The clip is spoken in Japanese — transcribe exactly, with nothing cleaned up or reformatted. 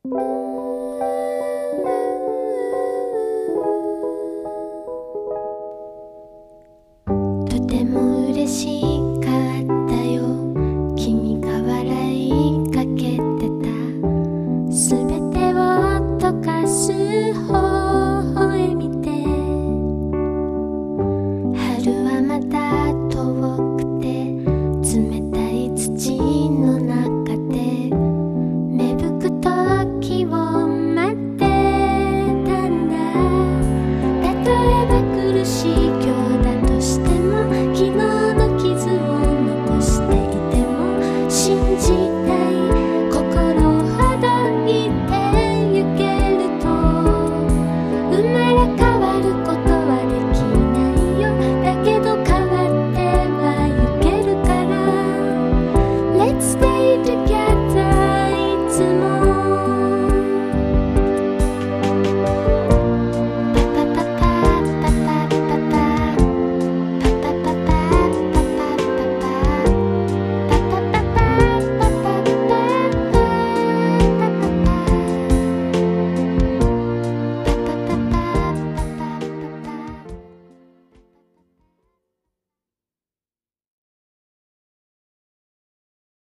とても嬉しかったよ、君が笑いかけてた。すべてを溶かす微笑みで、春はまだ遠くて冷たい土の中で芽吹く時を待ってたんだ。例えば苦しい